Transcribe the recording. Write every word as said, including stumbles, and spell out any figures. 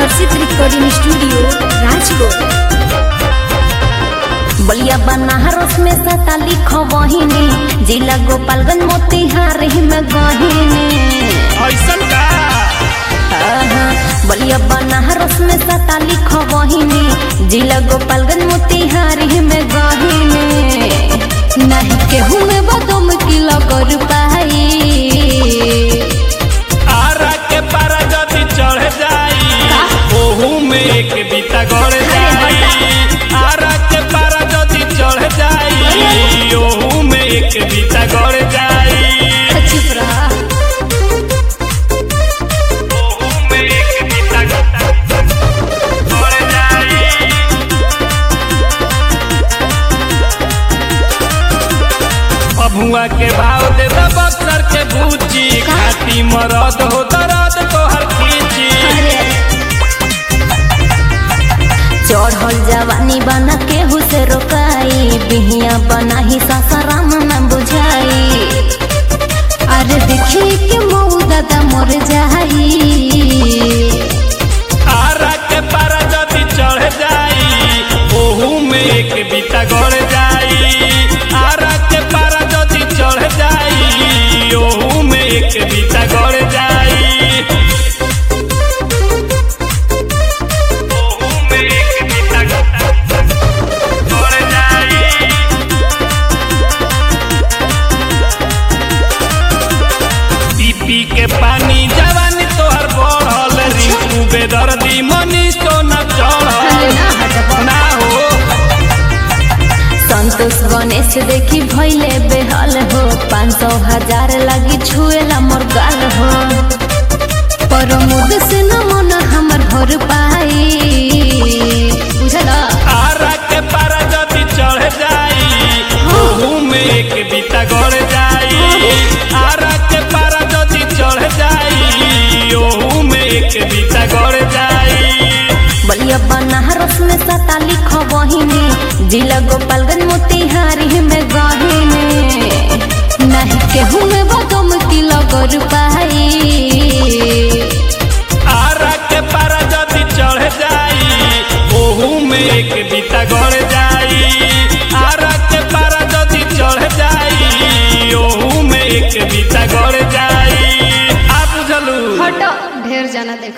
हर्षित recording studio Rajkot. Ballia Banaras में सता लिखो बहिनी, जिला गोपालगंज मोतिहारी में गहिनी। ऐसन का बलिया बनारस में सता लिखो बहिनी, जिला गोपालगंज मोतिहारी में गहिनी। नहीं केहू में बदम की लगोर पाई, आरा के पारा जदी चढ़ जाई ओहू में एक बीता गड़ जाई। आरा के पारा जदी चढ़ जाई ओहू में एक बीता गड़ जाई। चुप रहा। ओहू में एक बीता गड़ जाई। अभुआ के भाव दे बक्सर के बूची, खाती मरद हो दरद तोहर खींची। चढ़ल जवानी बना केहू से रोकाई, बिहिया बना ही सासाराम न बुझाई। अरे देखी के मऊ दादा मर जाई, आरा के पारा जदी चढ़ जाई ओहू में एक बीता गड़ जाई। आरा के पारा जदी चढ़ जाई ओहू में एक बीता गड़ जाई। ओहू में एक बीता गड़ जाई। पी पी के पानी जवानी तोहर बढ़ल, रिंकू बेदर्दी मनीष तो न चढ़ल ना हो। संतोष गणेश देखी भैले बेहाल हो, पाँच सौ हजार लगी छुएला मोर गाल हो। पर मुद से न मन हमर भर पाई, बुझला। आरा के पारा जदी चढ़ जाई ओहू में एक बीता गड़ जाई। आरा के पारा जदी चढ़ जाई ओहू में एक बीता गड़ जाई। बलिया बनारस में सता लिखो बहिनी, जिला गोपालगंज मोतिहारी में गहिनी। नहीं केहू में बदम की लगोर पाई, आरा के पारा जदी चढ़ जाई ओहू में एक बीता गड़ जाई। आरा के पारा जदी चढ़ जाई ओहू में एक बीता गड़